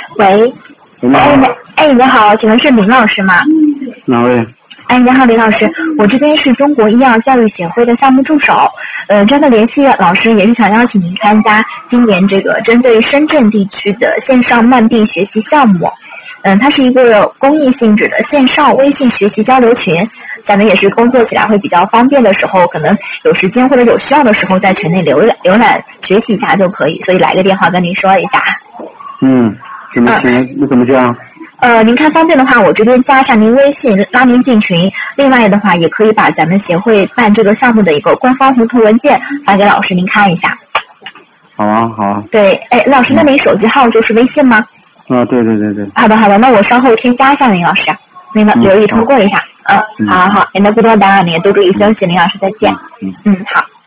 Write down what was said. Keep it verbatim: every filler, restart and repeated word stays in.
喂，哎，你哎，你好，请问是林老师吗？ 哪位？ 哎，你好，林老师，我这边是中国医药教育协会的项目助手，呃，这个联系老师也是想邀请您参加今年这个针对深圳地区的线上慢病学习项目，嗯、呃，它是一个公益性质的线上微信学习交流群，咱们也是工作起来会比较方便的时候，可能有时间或者有需要的时候，在群内浏览浏览学习一下就可以，所以来个电话跟您说一下。 嗯，怎么行？那、呃、怎么加？ 呃，您看方便的话，我这边加上您微信，拉您进群。另外的话，也可以把咱们协会办这个项目的一个官方红图文件发给老师，您看一下。 好啊，好啊。 对，哎，老师，那您手机号就是微信吗？ 啊，对对对对。 好的，好的，那我稍后添加一下林老师，那个留意通过一下。嗯，好好好，您的不多打扰您，多注意休息，林老师再见。 嗯， 嗯，好。